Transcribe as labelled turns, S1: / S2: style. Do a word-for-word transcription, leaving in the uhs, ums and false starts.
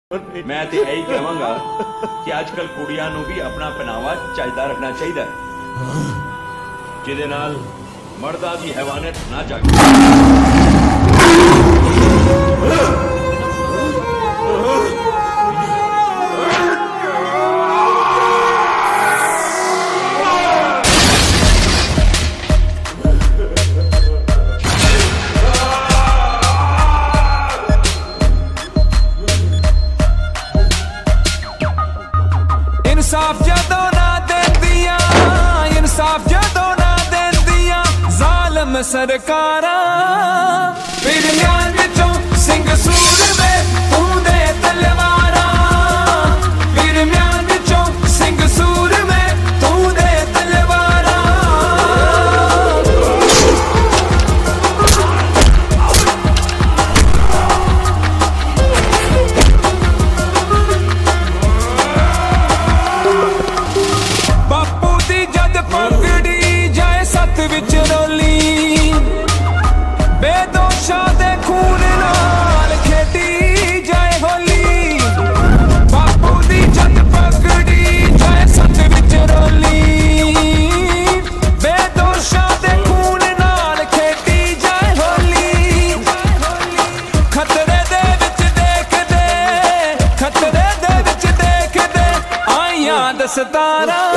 S1: मैं तो यही कहवांगा कि आजकल कुड़ियां नूं भी अपना पहनावा चाहीदा रखना चाहिए, जिहदे नाल मर्दां दी हैवानियत ना जागे।
S2: इंसाफ जदों ना देंदियां, इंसाफ जदों ना देंदियां जालिम सरकारां, फिर म्यान विचों सिंह सूर में पूंदे तलवारां, फिर म्यान विचों सिंह सूर में पूंदे तलवारां। बापू दी जद पगड़ी जाए सत विच रोली, बेदोशा दे खून नाल खेडी जाए होली। बापू दी जद पगड़ी जाए सत विच रोली, बेदोशा दे खून नाल खेडी जाए होली। खतरे दे विच देखदे, खतरे दे विच देखदे आईयां दस्तारां।